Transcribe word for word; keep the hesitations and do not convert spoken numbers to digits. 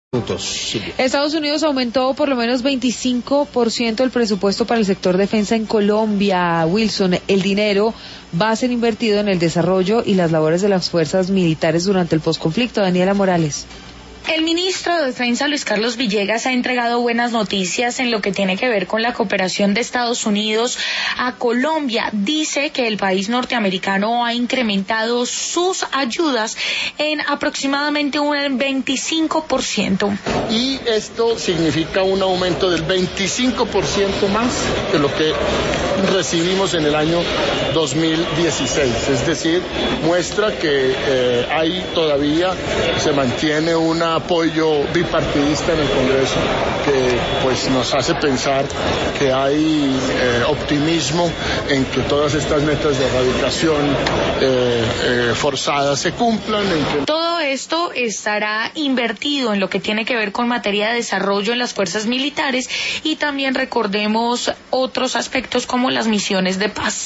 Estados Unidos aumentó por lo menos veinticinco por ciento el presupuesto para el sector defensa en Colombia. Wilson, el dinero va a ser invertido en el desarrollo y las labores de las fuerzas militares durante el posconflicto. Daniela Morales. El ministro de Defensa, Luis Carlos Villegas, ha entregado buenas noticias en lo que tiene que ver con la cooperación de Estados Unidos a Colombia. Dice que el país norteamericano ha incrementado sus ayudas en aproximadamente un veinticinco por ciento. Y esto significa un aumento del veinticinco por ciento más de lo que recibimos en el año dos mil dieciséis. Es decir, muestra que eh, hay todavía, se mantiene una apoyo bipartidista en el Congreso que pues nos hace pensar que hay eh, optimismo en que todas estas metas de erradicación eh, eh, forzada se cumplan. En que... Todo esto estará invertido en lo que tiene que ver con materia de desarrollo en las fuerzas militares y también recordemos otros aspectos como las misiones de paz.